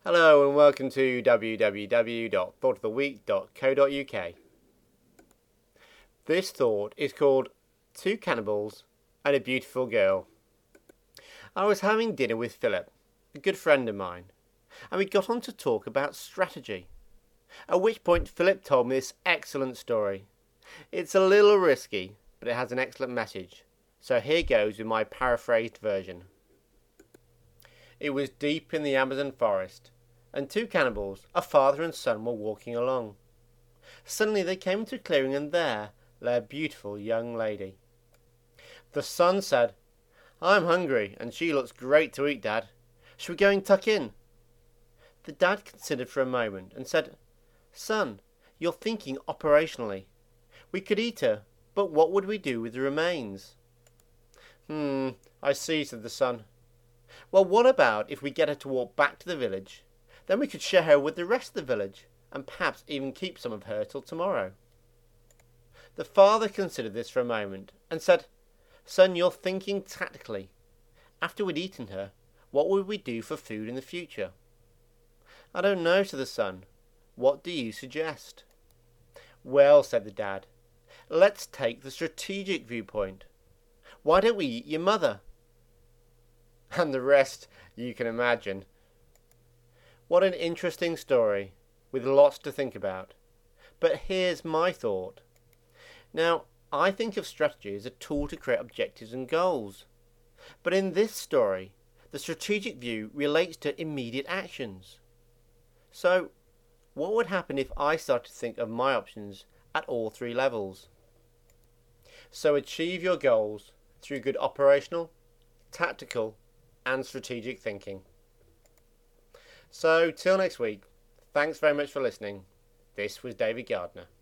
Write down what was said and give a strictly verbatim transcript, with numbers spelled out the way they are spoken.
Hello and welcome to w w w dot thought of the week dot co dot u k. This thought is called Two Cannibals and a Beautiful Girl. I was having dinner with Philip, a good friend of mine, and we got on to talk about strategy. At which point Philip told me this excellent story. It's a little risky, but it has an excellent message. So here goes with my paraphrased version. It was deep in the Amazon forest, and two cannibals, a father and son, were walking along. Suddenly they came to a clearing, and there lay a beautiful young lady. The son said, "I'm hungry, and she looks great to eat, Dad. Shall we go and tuck in?" The dad considered for a moment and said, "Son, you're thinking operationally. We could eat her, but what would we do with the remains?" "Hmm, I see," said the son. "Well, what about if we get her to walk back to the village? Then we could share her with the rest of the village, and perhaps even keep some of her till tomorrow." The father considered this for a moment, and said, "Son, you're thinking tactically. After we'd eaten her, what would we do for food in the future?" "I don't know," said the son. "What do you suggest?" "Well," said the dad, "let's take the strategic viewpoint. Why don't we eat your mother?" And the rest you can imagine. What an interesting story, with lots to think about. But here's my thought. Now, I think of strategy as a tool to create objectives and goals. But in this story, the strategic view relates to immediate actions. So, what would happen if I started to think of my options at all three levels? So achieve your goals through good operational, tactical, and strategic thinking. So, till next week, thanks very much for listening. This was David Gardner.